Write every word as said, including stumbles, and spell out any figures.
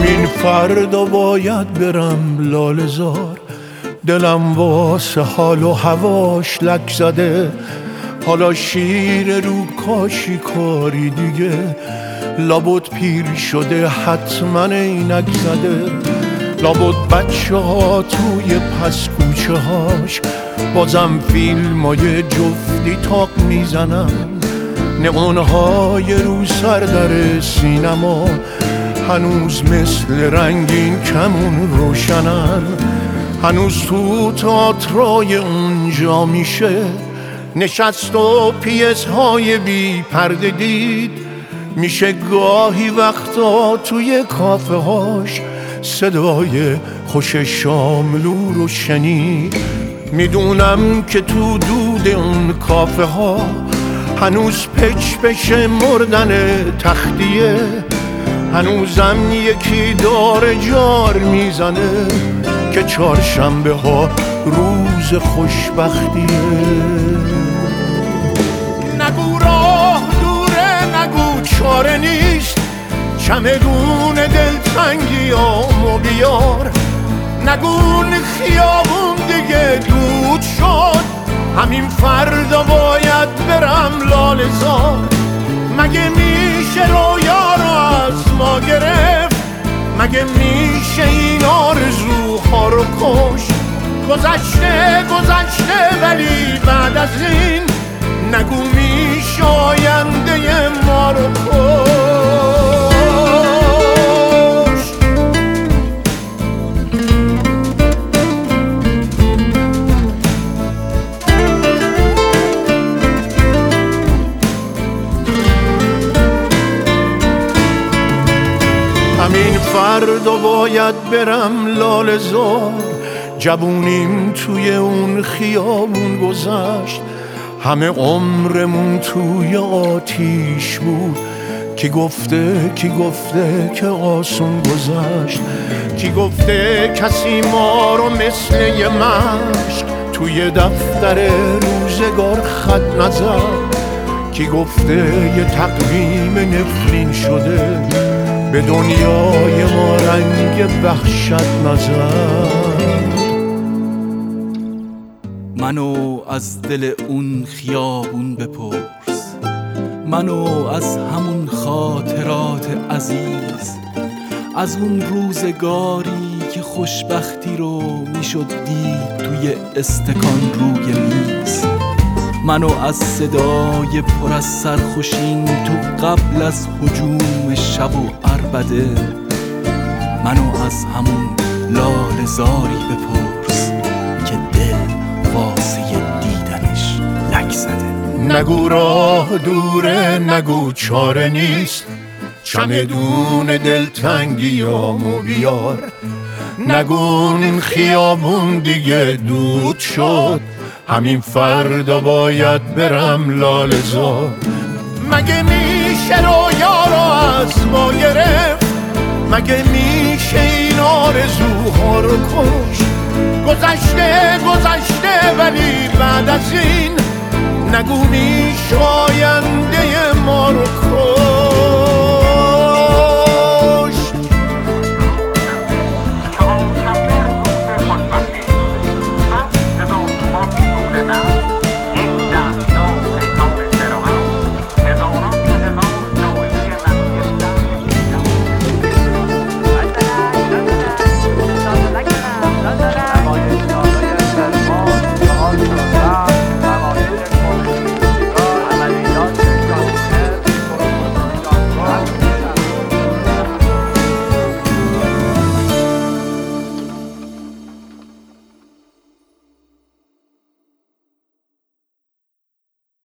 همین فردا باید برم لاله زار، دلم واسه حال و هواش لک زده. حالا شیر رو کاشی کاری دیگه، لابد پیر شده حتما عینک زده. لابد بچه ها توی پس کوچه هاش بازم فیلم های جفتی تاق میزنن. نقونهای رو سر در سینما هنوز مثل رنگین کمون روشنن. هنوز تو تئاترای اونجا میشه نشست و پیس های بی پرده دید. میشه گاهی وقتا توی کافه هاش صدای خوش شاملو رو شنید. میدونم که تو دود اون کافه ها هنوز پچ پچ مردن تختیه. هنوزم یکی داره جار میزنه که چهارشنبه ها روز خوشبختیه. نگو راه دوره، نگو چاره نیست، چمدون دلتنگیامو بیار. نگو خیابون دیگه دود شد، همین فردا باید برم لاله زار. مگه میشه رویا رو از ما گرفت؟ مگه میشه این آرزوها رو کشت؟ گذشته گذشته ولی بعد از این نگو میشه آینده ما رو کشت. همین فردا باید برم لاله زار. جوونیم توی اون خیابون گذشت، همه عمرمون توی آتیش بود. کی گفته کی گفته که آسون گذشت؟ کی گفته کسی ما رو مثل یه مشک توی دفتر روزگار خط نزد؟ کی گفته یه تقویم نفرین شده به دنیای ما رنگ وحشت نزد؟ منو از دل اون خیابون بپرس، منو از همون خاطرات عزیز، از اون روزگاری که خوشبختی رو میشد دید توی استکان روی میز. منو از صدای پر از سرخوشین تو قبل از هجوم شب و عربده، منو از همون لاله زاری بپرس که دل واسه دیدنش لک زده. نگو راه دوره، نگو چاره نیست، چمدون دلتنگیامو بیار. نگو این خیابون دیگه دود شد، همین فردا باید برم لاله زار. مگه میشه رویا رو از ما گرفت؟ مگه میشه این آرزوها رو کشت؟ گذشته گذشته ولی بعد از این نگو میشه آینده